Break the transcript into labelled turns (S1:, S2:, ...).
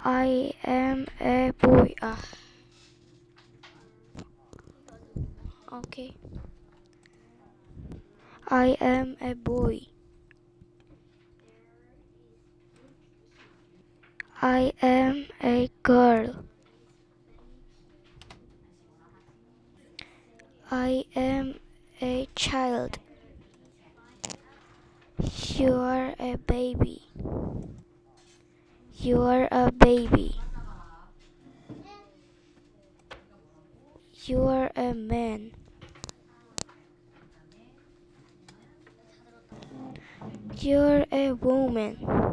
S1: I am a boy. Okay. I am a boy. I am a girl. I am a child. You are a baby. You are a baby. You are a man. You're a woman.